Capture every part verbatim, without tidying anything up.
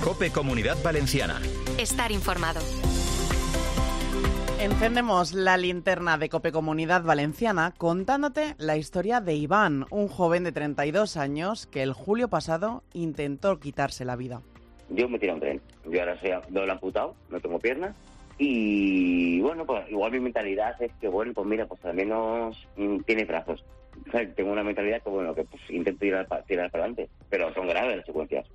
COPE Comunidad Valenciana. Estar informado. Encendemos la linterna de COPE Comunidad Valenciana contándote la historia de Iván, un joven de treinta y dos años que el julio pasado intentó quitarse la vida. Yo me tiré a un tren. Yo ahora soy doble amputado, no tengo piernas. Y bueno, pues igual mi mentalidad es que, bueno, pues mira, pues al menos mmm, tiene brazos. O sea, tengo una mentalidad que, bueno, que pues intento tirar, tirar para adelante. Pero son graves las secuencias.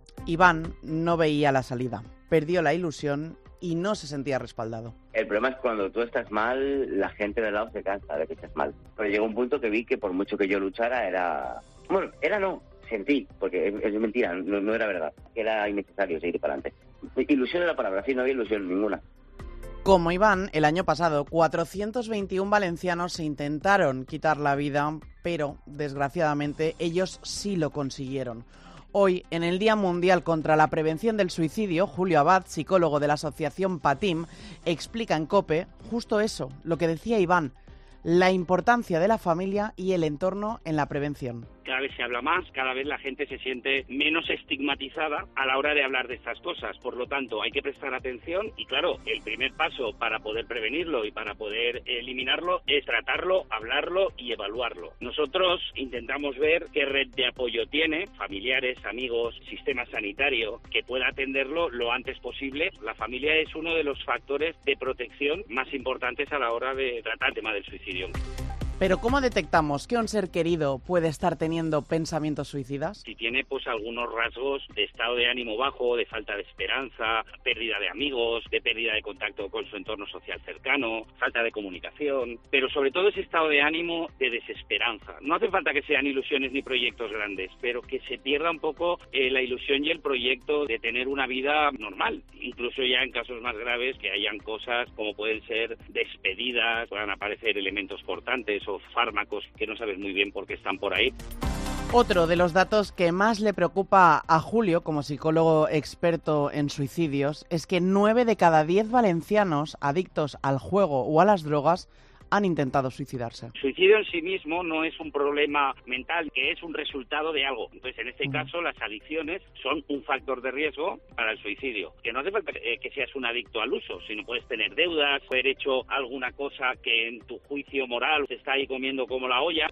Iván no veía la salida, perdió la ilusión y no se sentía respaldado. El problema es que cuando tú estás mal, la gente de al lado se cansa de que estés mal. Pero llegó un punto que vi que por mucho que yo luchara, era... Bueno, era no, sentí, porque es, es mentira, no, no era verdad. Era innecesario seguir para adelante. Ilusión era la palabra, sí, no había ilusión ninguna. Como Iván, el año pasado, cuatrocientos veintiún valencianos se intentaron quitar la vida, pero, desgraciadamente, ellos sí lo consiguieron. Hoy, en el Día Mundial contra la Prevención del Suicidio, Julio Abad, psicólogo de la asociación PATIM, explica en COPE justo eso, lo que decía Iván, la importancia de la familia y el entorno en la prevención. Cada vez se habla más, cada vez la gente se siente menos estigmatizada a la hora de hablar de estas cosas. Por lo tanto, hay que prestar atención y, claro, el primer paso para poder prevenirlo y para poder eliminarlo es tratarlo, hablarlo y evaluarlo. Nosotros intentamos ver qué red de apoyo tiene, familiares, amigos, sistema sanitario, que pueda atenderlo lo antes posible. La familia es uno de los factores de protección más importantes a la hora de tratar el tema del suicidio. Pero ¿cómo detectamos que un ser querido puede estar teniendo pensamientos suicidas? Si tiene pues algunos rasgos de estado de ánimo bajo, de falta de esperanza, pérdida de amigos, de pérdida de contacto con su entorno social cercano, falta de comunicación, pero sobre todo ese estado de ánimo de desesperanza. No hace falta que sean ilusiones ni proyectos grandes, pero que se pierda un poco eh, la ilusión y el proyecto de tener una vida normal. Incluso ya en casos más graves que hayan cosas como pueden ser despedidas, puedan aparecer elementos cortantes o fármacos que no sabes muy bien por qué están por ahí. Otro de los datos que más le preocupa a Julio, como psicólogo experto en suicidios, es que nueve de cada diez valencianos adictos al juego o a las drogas han intentado suicidarse. El suicidio en sí mismo no es un problema mental, que es un resultado de algo. Entonces, en este uh-huh. caso, las adicciones son un factor de riesgo para el suicidio. Que no hace falta eh, que seas un adicto al uso, sino puedes tener deudas, haber hecho alguna cosa que en tu juicio moral te está ahí comiendo como la olla.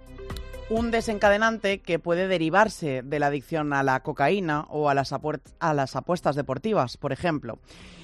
Un desencadenante que puede derivarse de la adicción a la cocaína o a las, apu- a las apuestas deportivas, por ejemplo.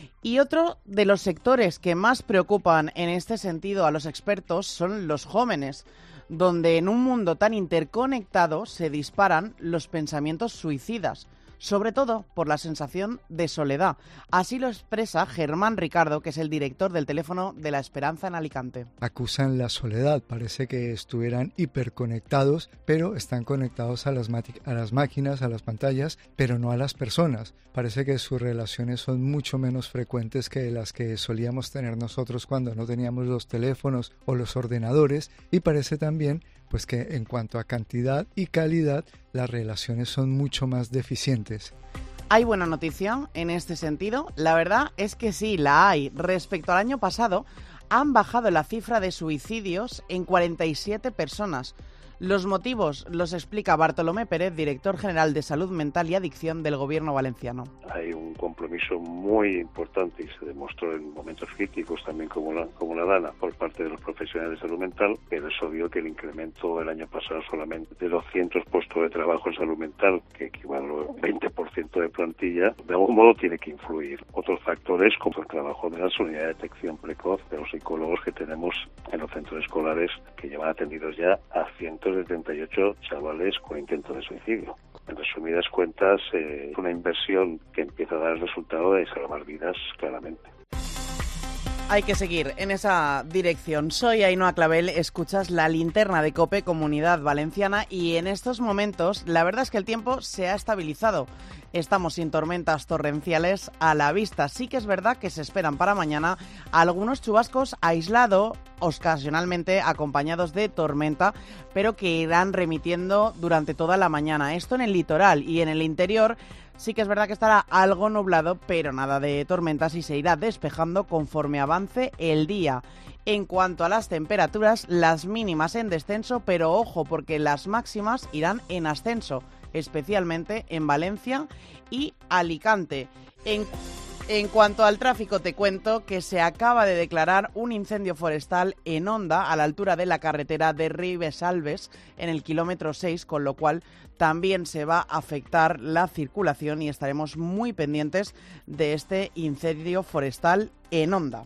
Y otro de los sectores que más preocupan en este sentido a los expertos son los jóvenes, donde en un mundo tan interconectado se disparan los pensamientos suicidas, sobre todo por la sensación de soledad. Así lo expresa Germán Ricardo, que es el director del teléfono de La Esperanza en Alicante. Acusan la soledad, parece que estuvieran hiperconectados, pero están conectados a las, mati- a las máquinas, a las pantallas, pero no a las personas. Parece que sus relaciones son mucho menos frecuentes que las que solíamos tener nosotros cuando no teníamos los teléfonos o los ordenadores, y parece también pues que en cuanto a cantidad y calidad, las relaciones son mucho más deficientes. ¿Hay buena noticia en este sentido? La verdad es que sí, la hay. Respecto al año pasado, han bajado la cifra de suicidios en cuarenta y siete personas. Los motivos los explica Bartolomé Pérez, director general de Salud Mental y Adicción del Gobierno valenciano. Hay un compromiso muy importante y se demostró en momentos críticos también como la, como la DANA por parte de los profesionales de salud mental, pero es obvio que el incremento el año pasado solamente de doscientos puestos de trabajo en salud mental, que equivale al veinte por ciento de plantilla, de algún modo tiene que influir. Otros factores como el trabajo de la unidad de detección precoz de los psicólogos que tenemos en los centros escolares, que llevan atendidos ya a cientos de treinta y ocho chavales con intento de suicidio. En resumidas cuentas, eh, una inversión que empieza a dar el resultado de salvar vidas claramente. Hay que seguir en esa dirección. Soy Ainhoa Clavel, escuchas la linterna de COPE Comunidad Valenciana y en estos momentos la verdad es que el tiempo se ha estabilizado. Estamos sin tormentas torrenciales a la vista. Sí que es verdad que se esperan para mañana algunos chubascos aislados, ocasionalmente acompañados de tormenta, pero que irán remitiendo durante toda la mañana. Esto en el litoral y en el interior. Sí que es verdad que estará algo nublado, pero nada de tormentas y se irá despejando conforme avance el día. En cuanto a las temperaturas, las mínimas en descenso, pero ojo, porque las máximas irán en ascenso. especialmente en Valencia y Alicante. En En cuanto al tráfico, te cuento que se acaba de declarar un incendio forestal en Onda, a la altura de la carretera de Ribesalbes, en el kilómetro seis, con lo cual también se va a afectar la circulación y estaremos muy pendientes de este incendio forestal en Onda.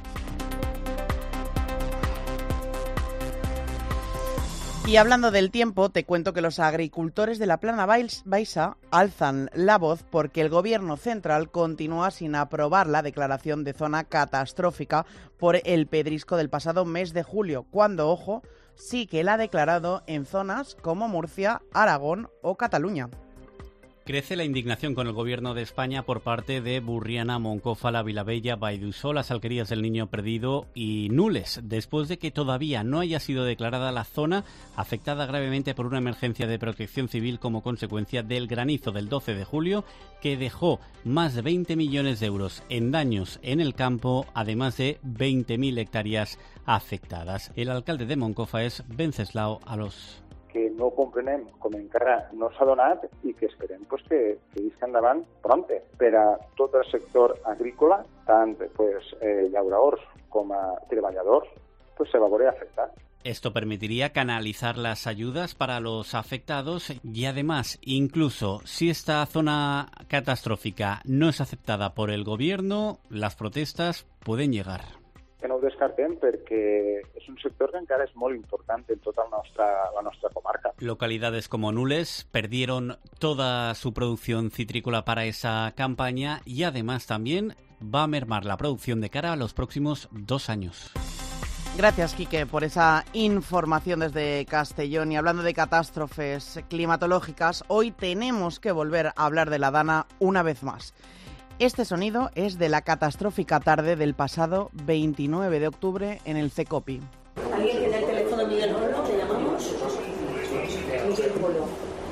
Y hablando del tiempo, te cuento que los agricultores de la Plana Baixa alzan la voz porque el Gobierno central continúa sin aprobar la declaración de zona catastrófica por el pedrisco del pasado mes de julio, cuando, ojo, sí que la ha declarado en zonas como Murcia, Aragón o Cataluña. Crece la indignación con el Gobierno de España por parte de Burriana, Moncofa, La Vilavella, Baidusó, las Alquerías del Niño Perdido y Nules, después de que todavía no haya sido declarada la zona afectada gravemente por una emergencia de protección civil como consecuencia del granizo del doce de julio, que dejó más de veinte millones de euros en daños en el campo, además de veinte mil hectáreas afectadas. El alcalde de Moncofa és Wenceslao Alòs. Que no comprenem com encara no s'ha donat i que esperem pues, que, que isca endavant prompte per a tot el sector agrícola, tant pues, eh, llauradors com a treballadors, pues, se va a veure afectat. Esto permitiría canalizar las ayudas para los afectados y además, incluso si esta zona catastrófica no es aceptada por el gobierno, las protestas pueden llegar. Que no ho descartem perquè és un sector que encara és molt important en tota la nostra, la nostra comarca. Localidades como Nules perdieron toda su producción citrícola para esa campaña y además también va a mermar la producción de cara a los próximos dos años. Gracias, Quique, por esa información desde Castellón. Y hablando de catástrofes climatológicas, hoy tenemos que volver a hablar de la Dana una vez más. Este sonido es de la catastrófica tarde del pasado veintinueve de octubre en el CECOPI. ¿Alguien tiene el teléfono de Miguel Polo? ¿Te llamamos? Miguel Polo.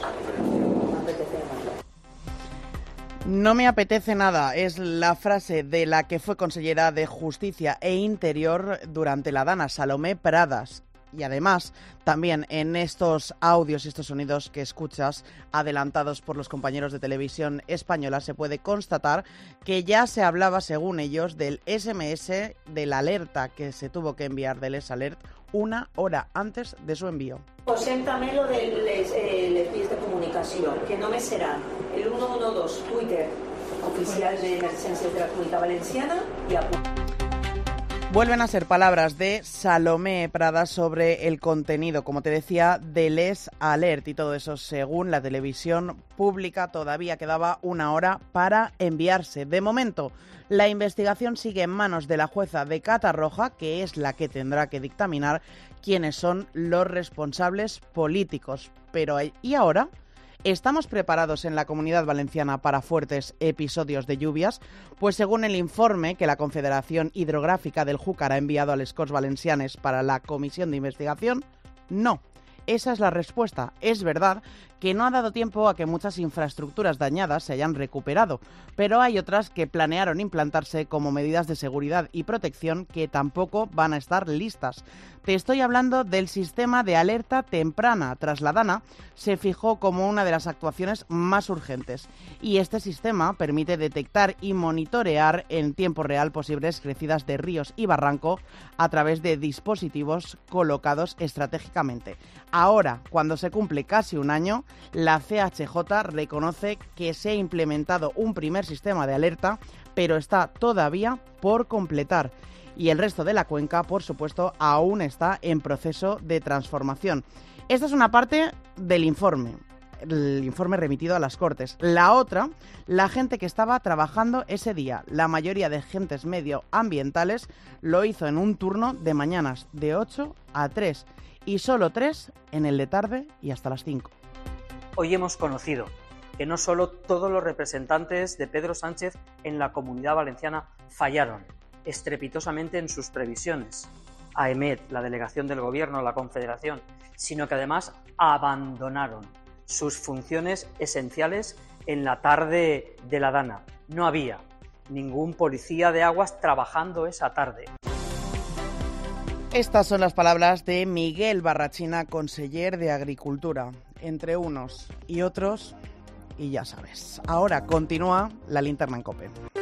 No me apetece nada, es la frase de la que fue consellera de Justicia e Interior durante la Dana, Salomé Pradas. Y además, también en estos audios y estos sonidos que escuchas, adelantados por los compañeros de televisión española, se puede constatar que ya se hablaba, según ellos, del ese eme ese, de la alerta que se tuvo que enviar del S Alert una hora antes de su envío. Preséntame lo del eh, de comunicación, que no me será el uno uno dos Twitter oficial de emergencias de la Comunitat Valenciana y a... Vuelven a ser palabras de Salomé Pradas sobre el contenido, como te decía, del S Alert y todo eso, según la televisión pública, todavía quedaba una hora para enviarse. De momento, la investigación sigue en manos de la jueza de Catarroja, que es la que tendrá que dictaminar quiénes son los responsables políticos. Pero, ¿y ahora? ¿Estamos preparados en la Comunidad Valenciana para fuertes episodios de lluvias? Pues según el informe que la Confederación Hidrográfica del Júcar ha enviado a les Corts Valencianes para la comisión de investigación, no. Esa es la respuesta. Es verdad que no ha dado tiempo a que muchas infraestructuras dañadas se hayan recuperado, pero hay otras que planearon implantarse como medidas de seguridad y protección que tampoco van a estar listas. Te estoy hablando del sistema de alerta temprana. Tras la Dana, se fijó como una de las actuaciones más urgentes. Y este sistema permite detectar y monitorear en tiempo real posibles crecidas de ríos y barranco a través de dispositivos colocados estratégicamente. Ahora, cuando se cumple casi un año, la ce hache jota reconoce que se ha implementado un primer sistema de alerta, pero está todavía por completar. Y el resto de la cuenca, por supuesto, aún está en proceso de transformación. Esta es una parte del informe, el informe remitido a las Cortes. La otra, la gente que estaba trabajando ese día. La mayoría de agentes medioambientales lo hizo en un turno de mañanas de ocho a tres y solo tres en el de tarde y hasta las cinco. Hoy hemos conocido que no solo todos los representantes de Pedro Sánchez en la Comunidad Valenciana fallaron estrepitosamente en sus previsiones, AEMET, la delegación del Gobierno, la Confederación, sino que además abandonaron sus funciones esenciales en la tarde de la Dana. No había ningún policía de aguas trabajando esa tarde. Estas son las palabras de Miguel Barrachina, conseller de Agricultura. Entre unos y otros, y ya sabes. Ahora continúa la linterna en COPE.